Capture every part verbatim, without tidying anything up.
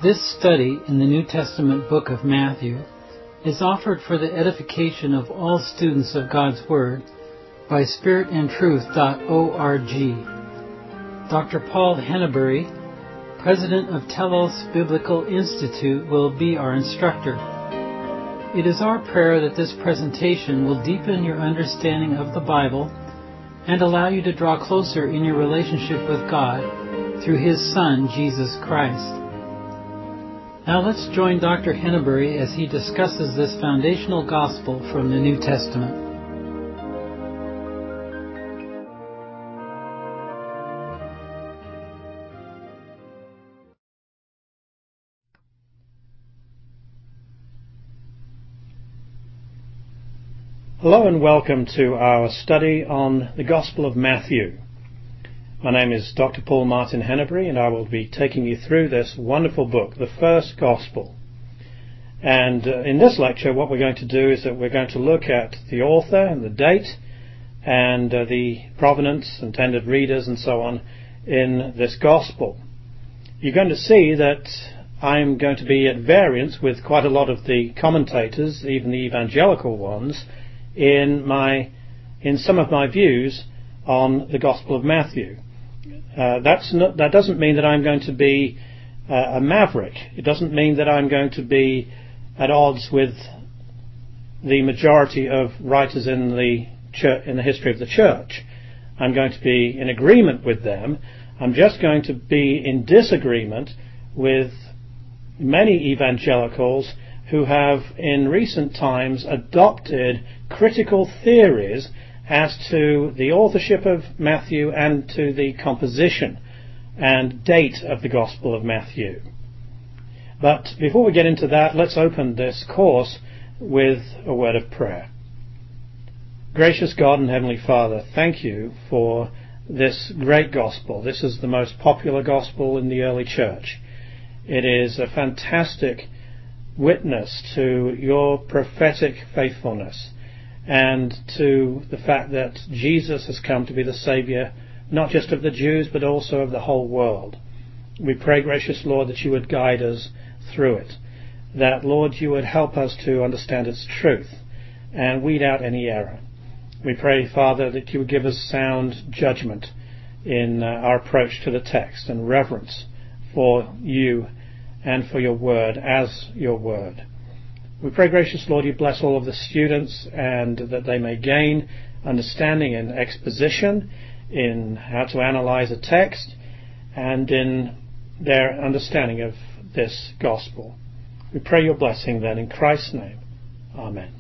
This study in the New Testament book of Matthew is offered for the edification of all students of God's Word by spirit and truth dot org. Doctor Paul Henneberry, President of Telos Biblical Institute, will be our instructor. It is our prayer that this presentation will deepen your understanding of the Bible and allow you to draw closer in your relationship with God through His Son, Jesus Christ. Now let's join Doctor Henneberry as he discusses this foundational gospel from the New Testament. Hello and welcome to our study on the Gospel of Matthew. My name is Doctor Paul Martin Henneberry, and I will be taking you through this wonderful book, the first Gospel. And uh, in this lecture, what we're going to do is that we're going to look at the author and the date and uh, the provenance, intended readers, and so on in this Gospel. You're going to see that I'm going to be at variance with quite a lot of the commentators, even the evangelical ones, in my in some of my views on the Gospel of Matthew. Uh, that's not, that doesn't mean that I'm going to be uh, a maverick. It doesn't mean that I'm going to be at odds with the majority of writers in the church, in the history of the church. I'm going to be in agreement with them. I'm just going to be in disagreement with many evangelicals who have in recent times adopted critical theories as to the authorship of Matthew and to the composition and date of the Gospel of Matthew. But before we get into that, let's open this course with a word of prayer. Gracious God and Heavenly Father, thank you for this great Gospel. This is the most popular Gospel in the early church. It is a fantastic witness to your prophetic faithfulness and to the fact that Jesus has come to be the Saviour not just of the Jews but also of the whole world. We pray, gracious Lord, that you would guide us through it, that, Lord, you would help us to understand its truth and weed out any error. We pray, Father, that you would give us sound judgment in uh, our approach to the text and reverence for you and for your word as your word. We pray, gracious Lord, you bless all of the students and that they may gain understanding in exposition, in how to analyze a text, and in their understanding of this gospel. We pray your blessing then in Christ's name. Amen.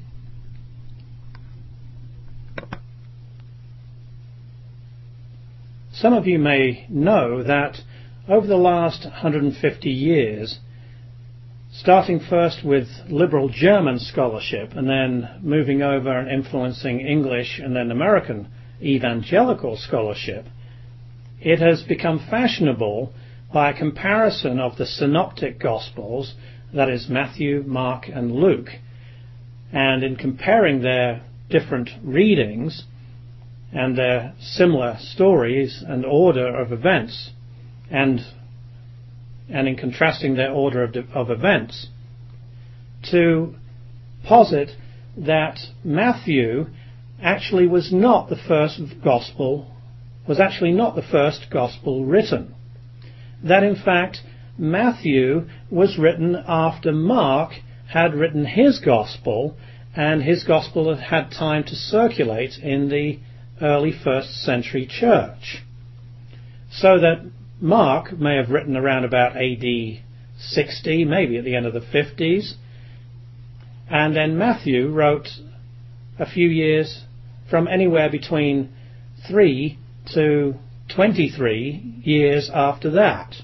Some of you may know that over the last one hundred fifty years, starting first with liberal German scholarship and then moving over and influencing English and then American evangelical scholarship, it has become fashionable by a comparison of the synoptic Gospels, that is Matthew, Mark and Luke, and in comparing their different readings and their similar stories and order of events, and and in contrasting their order of, of events, to posit that Matthew actually was not the first gospel, was actually not the first gospel written. That in fact Matthew was written after Mark had written his gospel, and his gospel had had time to circulate in the early first century church. So that Mark may have written around about A D sixty, maybe at the end of the fifties, and then Matthew wrote a few years from anywhere between three to twenty-three years after that.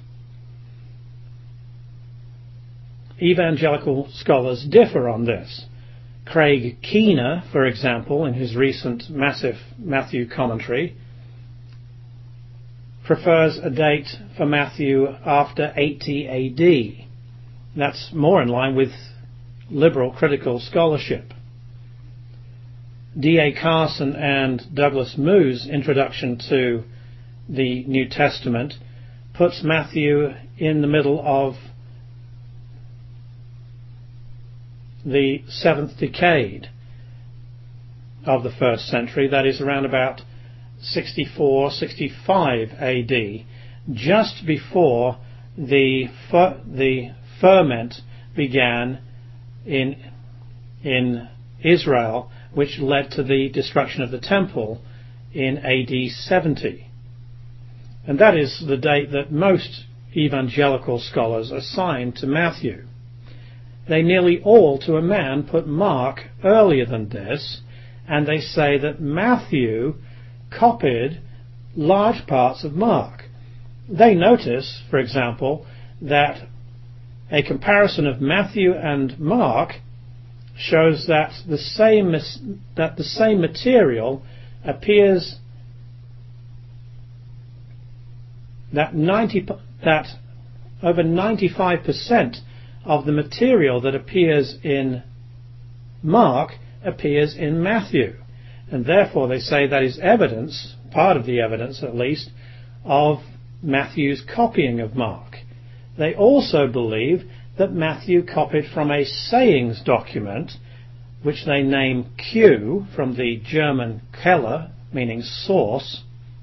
Evangelical scholars differ on this. Craig Keener, for example, in his recent massive Matthew commentary, prefers a date for Matthew after eighty A D. That's more in line with liberal critical scholarship. D A Carson and Douglas Moo's introduction to the New Testament puts Matthew in the middle of the seventh decade of the first century, that is around about sixty-four, sixty-five A D, just before the fer- the ferment began in in Israel, which led to the destruction of the temple in A D seventy. And that is the date that most evangelical scholars assign to Matthew. They nearly all, to a man, put Mark earlier than this, and they say that Matthew copied large parts of Mark. They notice, for example, that a comparison of Matthew and Mark shows that the same that the same material appears that ninety that over ninety-five percent of the material that appears in Mark appears in Matthew, and therefore they say that is evidence, part of the evidence at least, of Matthew's copying of Mark. They also believe that Matthew copied from a sayings document, which they name Q, from the German Quelle, meaning source,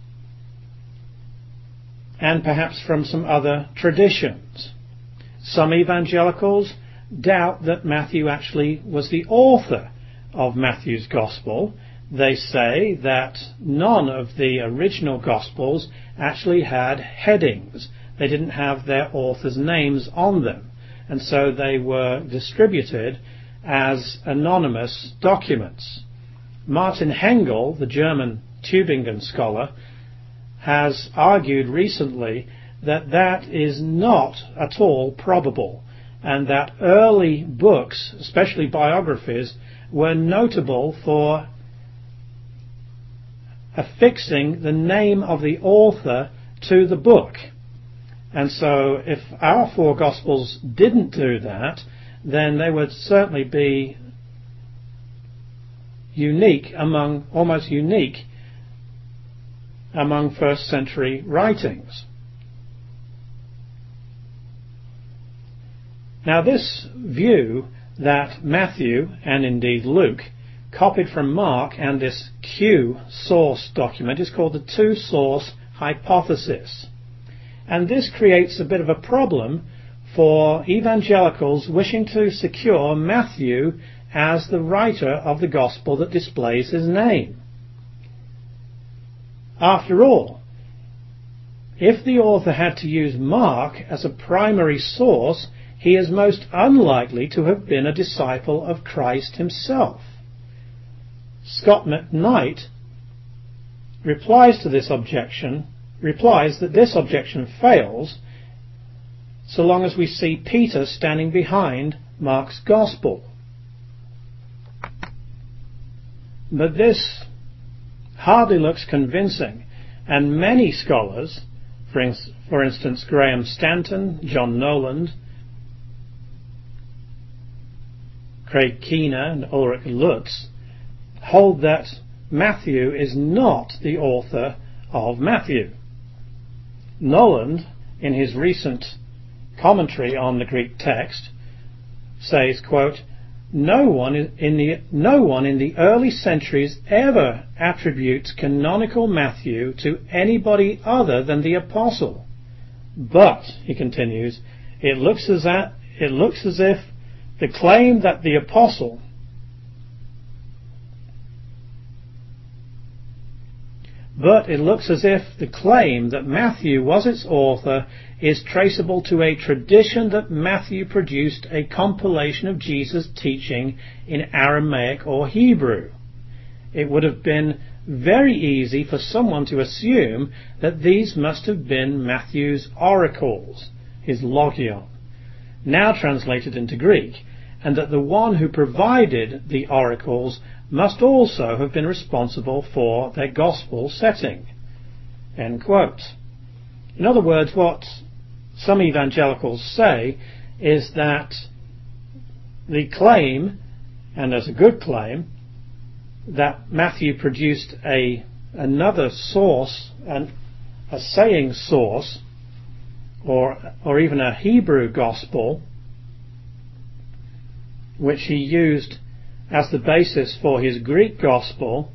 and perhaps from some other traditions. Some evangelicals doubt that Matthew actually was the author of Matthew's Gospel. They say that none of the original Gospels actually had headings. They didn't have their authors' names on them, and so they were distributed as anonymous documents. Martin Hengel, the German Tübingen scholar, has argued recently that that is not at all probable, and that early books, especially biographies, were notable for affixing the name of the author to the book. And so if our four Gospels didn't do that, then they would certainly be unique among, almost unique among first century writings. Now this view that Matthew, and indeed Luke, copied from Mark and this Q source document is called the two-source hypothesis. And this creates a bit of a problem for evangelicals wishing to secure Matthew as the writer of the gospel that displays his name. After all, if the author had to use Mark as a primary source, he is most unlikely to have been a disciple of Christ himself. Scott McKnight replies to this objection, replies that this objection fails so long as we see Peter standing behind Mark's Gospel. But this hardly looks convincing, and many scholars, for, in, for instance Graham Stanton, John Noland, Craig Keener and Ulrich Lutz, hold that Matthew is not the author of Matthew. Noland, in his recent commentary on the Greek text, says, quote, No one in the no one in the early centuries ever attributes canonical Matthew to anybody other than the apostle. But, he continues, it looks as at, it looks as if the claim that the apostle But it looks as if the claim that Matthew was its author is traceable to a tradition that Matthew produced a compilation of Jesus' teaching in Aramaic or Hebrew. It would have been very easy for someone to assume that these must have been Matthew's oracles, his logion, now translated into Greek, and that the one who provided the oracles must also have been responsible for their gospel setting. End quote. In other words, what some evangelicals say is that the claim, and as a good claim, that Matthew produced a another source, an, a saying source, or or even a Hebrew gospel, which he used as the basis for his Greek gospel,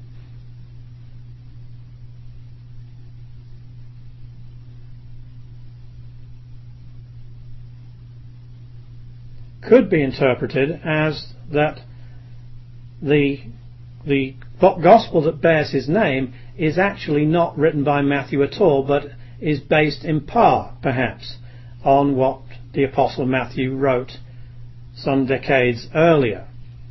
could be interpreted as that the the gospel that bears his name is actually not written by Matthew at all, but is based in part, perhaps, on what the Apostle Matthew wrote some decades earlier.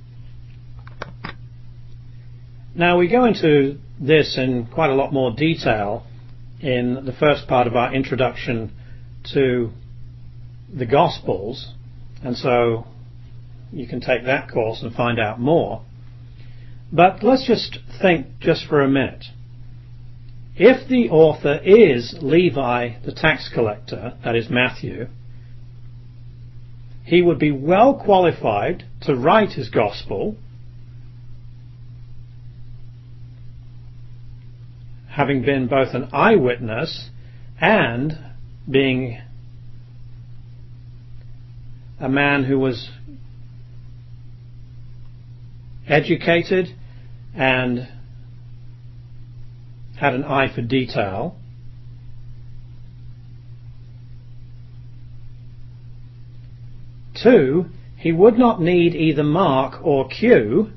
Now, we go into this in quite a lot more detail in the first part of our introduction to the Gospels, and so you can take that course and find out more. But let's just think just for a minute. If the author is Levi the tax collector, that is Matthew, he would be well qualified to write his gospel, having been both an eyewitness and being a man who was educated and had an eye for detail. Two, he would not need either Mark or Q.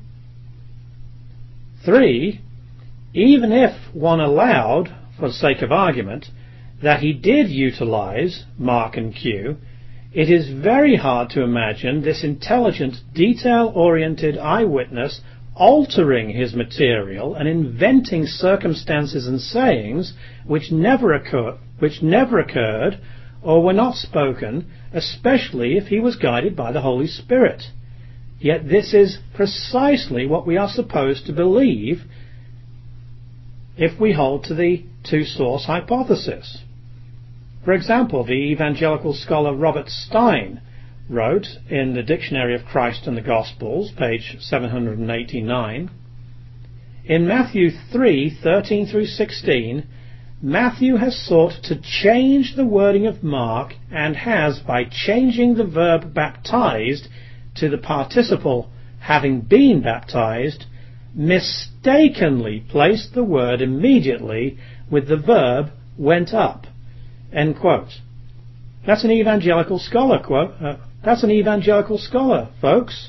Three, even if one allowed, for the sake of argument, that he did utilize Mark and Q, it is very hard to imagine this intelligent, detail-oriented eyewitness altering his material and inventing circumstances and sayings which never occur, which never occurred or were not spoken, especially if he was guided by the Holy Spirit. Yet this is precisely what we are supposed to believe if we hold to the two-source hypothesis. For example, the evangelical scholar Robert Stein wrote in the Dictionary of Christ and the Gospels, page seven hundred eighty-nine, in Matthew three, thirteen through sixteen, Matthew has sought to change the wording of Mark and has, by changing the verb baptized to the participle having been baptized, mistakenly placed the word immediately with the verb went up. End quote. That's an evangelical scholar quote. Uh, that's an evangelical scholar, folks.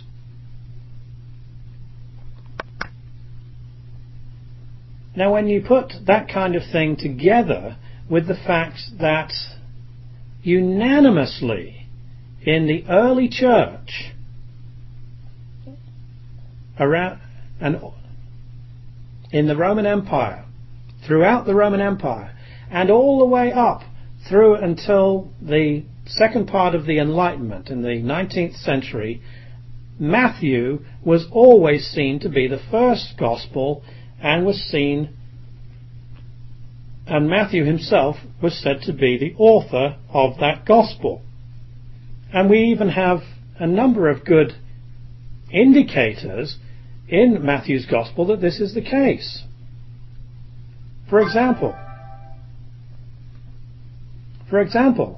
Now, when you put that kind of thing together with the fact that unanimously in the early church around and in the Roman Empire, throughout the Roman Empire, and all the way up through until the second part of the Enlightenment in the nineteenth century, Matthew was always seen to be the first gospel and was seen, and Matthew himself was said to be the author of that gospel. And we even have a number of good indicators in Matthew's gospel that this is the case. For example, For example,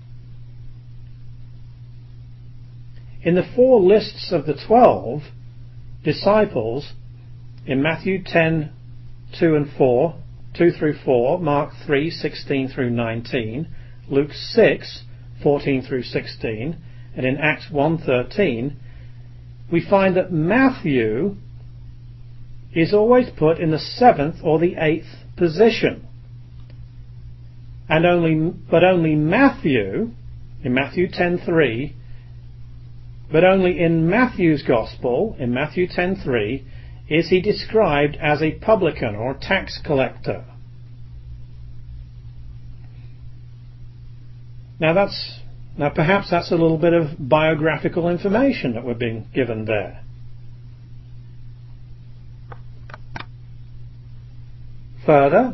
in the four lists of the twelve disciples in Matthew ten, two and four, two through four, Mark three, sixteen through nineteen, Luke six, fourteen through sixteen, and in Acts one, thirteen, we find that Matthew is always put in the seventh or the eighth position. And only, but only Matthew, in Matthew ten three, but only in Matthew's Gospel, in Matthew ten three, is he described as a publican or tax collector. Now that's, now perhaps that's a little bit of biographical information that we're being given there. Further,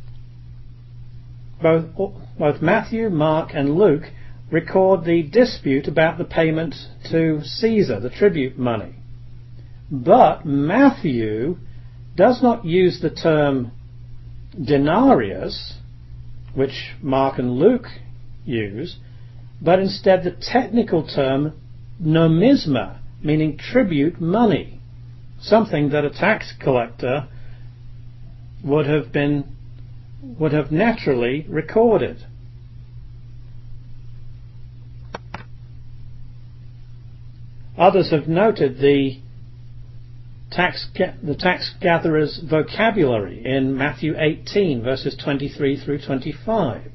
Both, both Matthew, Mark and Luke record the dispute about the payment to Caesar, the tribute money. But Matthew does not use the term denarius, which Mark and Luke use, but instead the technical term nomisma, meaning tribute money, something that a tax collector would have been would have naturally recorded. Others have noted the tax the tax gatherer's vocabulary in Matthew eighteen verses twenty-three through twenty-five.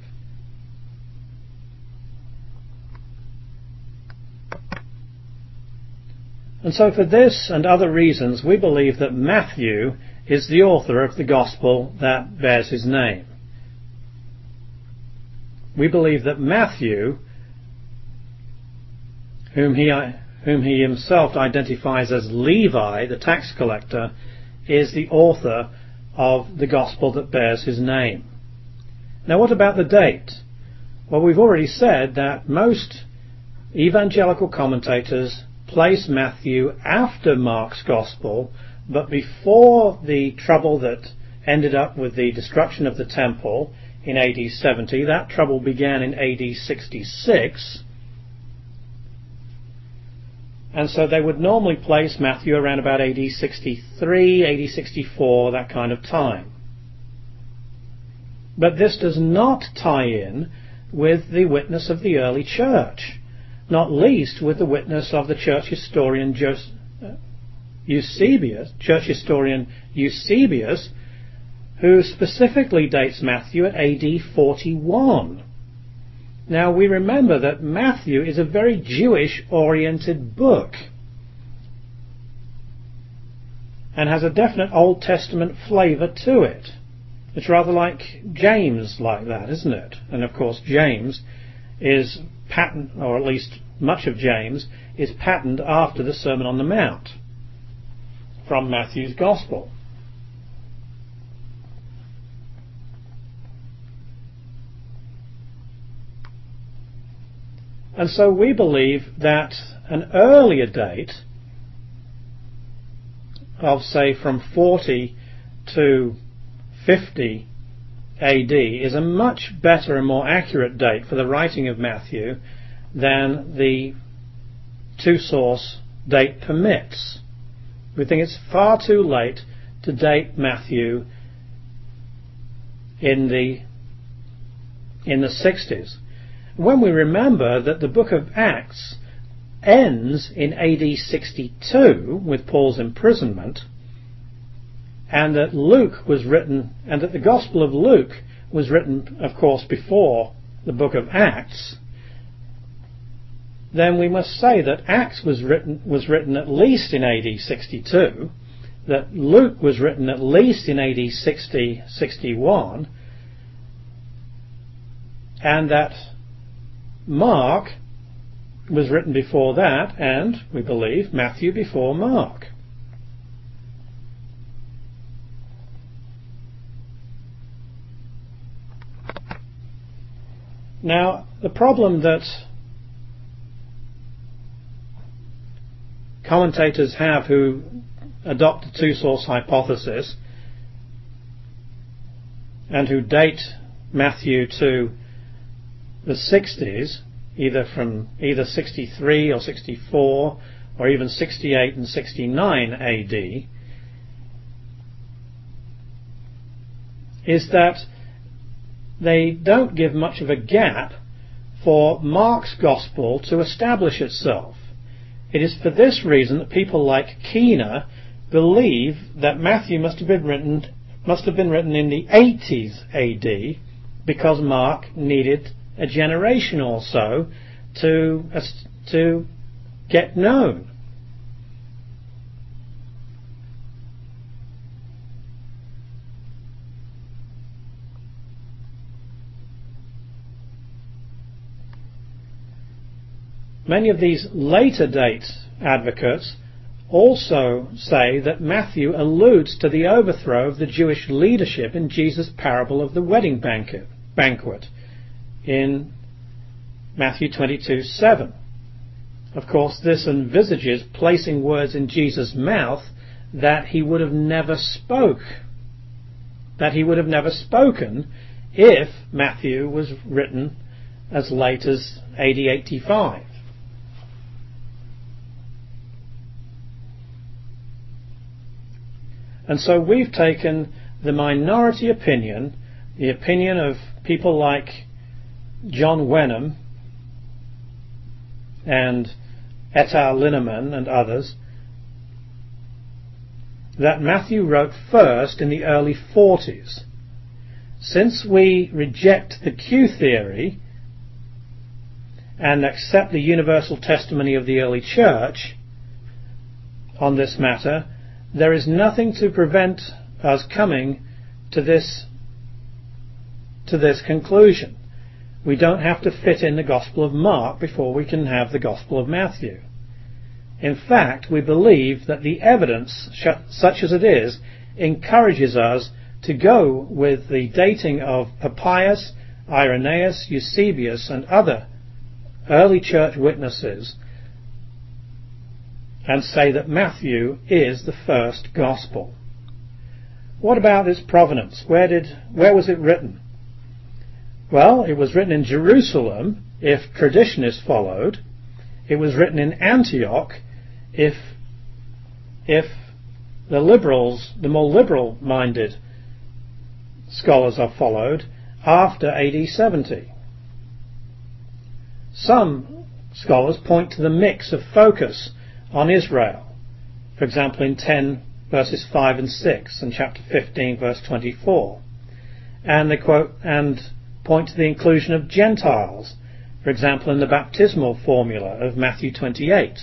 And so for this and other reasons we believe that Matthew is the author of the gospel that bears his name. We believe that Matthew, whom he whom he himself identifies as Levi, the tax collector, is the author of the gospel that bears his name. Now, what about the date? Well, we've already said that most evangelical commentators place Matthew after Mark's gospel, but before the trouble that ended up with the destruction of the temple in A D seventy. That trouble began in A D sixty-six. And so they would normally place Matthew around about A D sixty-three, A D sixty-four, that kind of time. But this does not tie in with the witness of the early church, not least with the witness of the church historian Jos- uh, Eusebius, church historian Eusebius, who specifically dates Matthew at A D forty-one. Now we remember that Matthew is a very Jewish-oriented book and has a definite Old Testament flavour to it. It's rather like James like that, isn't it? And of course James is patterned, or at least much of James, is patterned after the Sermon on the Mount from Matthew's Gospel. And so we believe that an earlier date of, say, from forty to fifty A D is a much better and more accurate date for the writing of Matthew than the two-source date permits. We think it's far too late to date Matthew in the in the sixties. When we remember that the book of Acts ends in A D sixty-two with Paul's imprisonment, and that Luke was written, and that the Gospel of Luke was written, of course, before the book of Acts, then we must say that Acts was written was written at least in A D sixty-two, that Luke was written at least in A D sixty, sixty-one, and that Mark was written before that, and, we believe, Matthew before Mark. Now, the problem that commentators have who adopt the two-source hypothesis and who date Matthew to the sixties, either from either sixty-three or sixty-four or even sixty-eight and sixty-nine A D, is that they don't give much of a gap for Mark's Gospel to establish itself. It is for this reason that people like Keener believe that Matthew must have been written must have been written in the eighties A D, because Mark needed a generation or so to uh, to get known. Many of these later date advocates also say that Matthew alludes to the overthrow of the Jewish leadership in Jesus' parable of the wedding banquet, banquet in Matthew twenty-two seven. Of course, this envisages placing words in Jesus' mouth that he would have never spoke, that he would have never spoken if Matthew was written as late as A D eighty-five. And so we've taken the minority opinion, the opinion of people like John Wenham and et al. Linneman and others, that Matthew wrote first in the early forties. Since we reject the Q theory and accept the universal testimony of the early church on this matter, there is nothing to prevent us coming to this to this conclusion. We don't have to fit in the Gospel of Mark before we can have the Gospel of Matthew. In fact, we believe that the evidence, such as it is, encourages us to go with the dating of Papias, Irenaeus, Eusebius and other early church witnesses, and say that Matthew is the first Gospel. What about its provenance? Where did, where was it written? Well, it was written in Jerusalem, if tradition is followed. It was written in Antioch, if if the liberals, the more liberal-minded scholars are followed, after A D seventy. Some scholars point to the mix of focus on Israel, for example in ten verses five and six and chapter fifteen verse twenty-four, and they quote and point to the inclusion of Gentiles, for example in the baptismal formula of Matthew twenty-eight.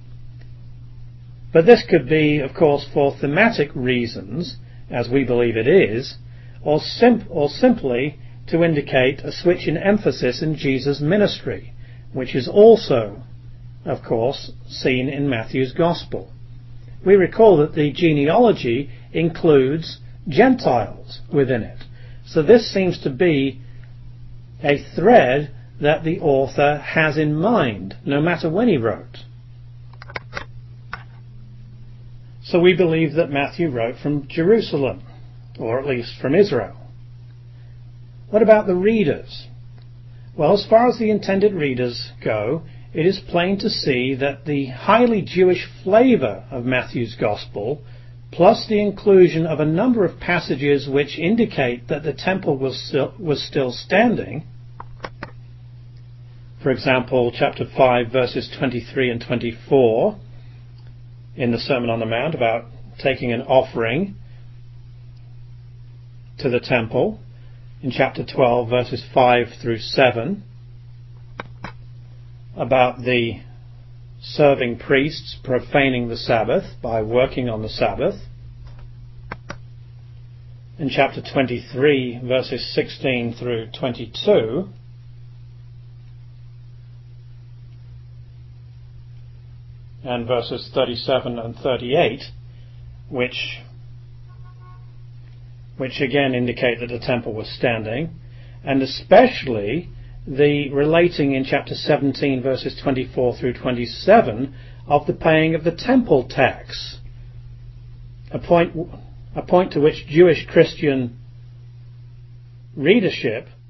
But this could be, of course, for thematic reasons, as we believe it is, or, sim- or simply to indicate a switch in emphasis in Jesus' ministry, which is also, of course, seen in Matthew's Gospel. We recall that the genealogy includes Gentiles within it. So this seems to be a thread that the author has in mind, no matter when he wrote. So we believe that Matthew wrote from Jerusalem, or at least from Israel. What about the readers? Well, as far as the intended readers go, it is plain to see that the highly Jewish flavour of Matthew's Gospel, plus the inclusion of a number of passages which indicate that the temple was still, was still standing, for example, chapter five, verses twenty-three and twenty-four, in the Sermon on the Mount about taking an offering to the temple, in chapter twelve, verses five through seven, about the serving priests profaning the Sabbath by working on the Sabbath, in chapter twenty-three, verses sixteen through twenty-two, and verses thirty-seven and thirty-eight, which which again indicate that the temple was standing, and especially the relating in chapter seventeen, verses twenty-four through twenty-seven, of the paying of the temple tax, a point, a point to which Jewish Christian readership